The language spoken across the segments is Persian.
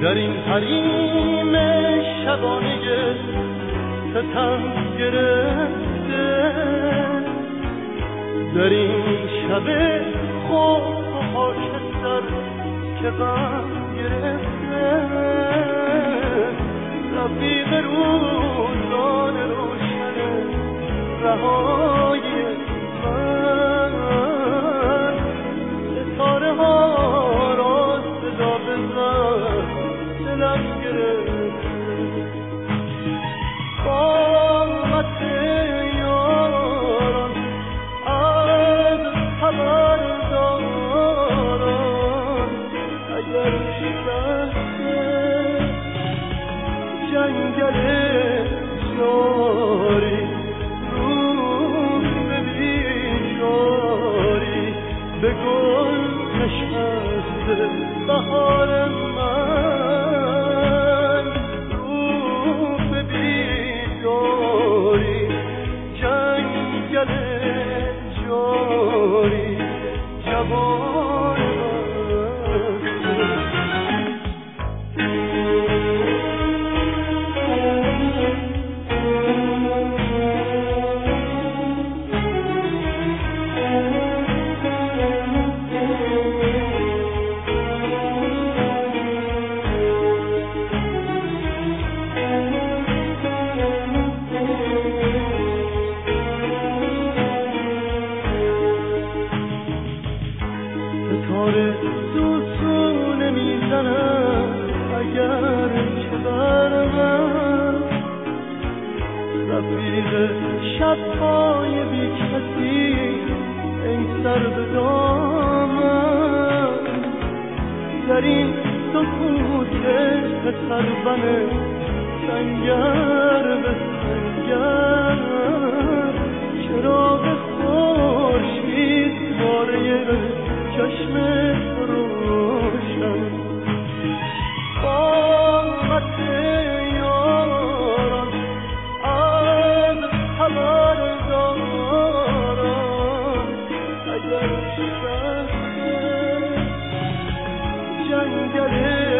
در این حریم شبانه ستم گرفته، در این شب خوف و خاکستر که غم گرفته، رفیق روزان روشن رهای من، ستاره ها را صدا بزن دلم گرفته. قامت یاران از خبر داران، اگر شکسته جنگل جاری رو بیجاری، به گل نشسته بهار من، رو به بیجاری جنگل جاری جوان ستاره سوسو نمیزنم اگر که بر من، رفیق شب‌های بی کسی ای سر به دامن، در این سکوت پسربن سنگر به سنگر، چراغ خورشید باره چشم روشن، قامت یاران از خبر داران، اگر شکسته جنگل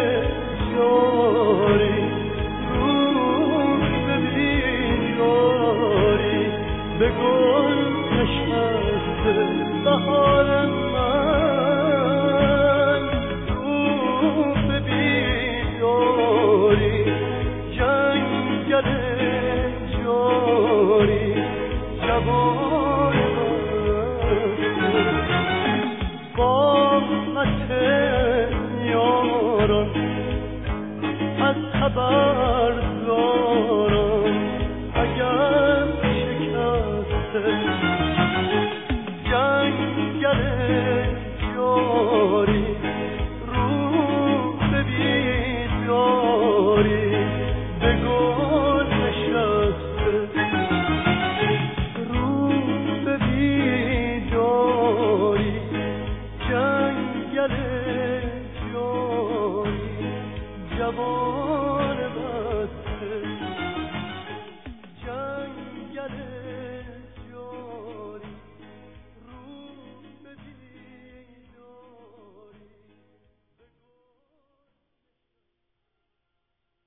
جاری رو به بیجاری، به گل نشسته بهار من، رو به بیجاری جنگل جاری جوان قامت یاران از خبر داران، اگر شکسته جنگل جاری رو به بیجاری، به گل نشسته رو به بیجاری جنگل جاری جوان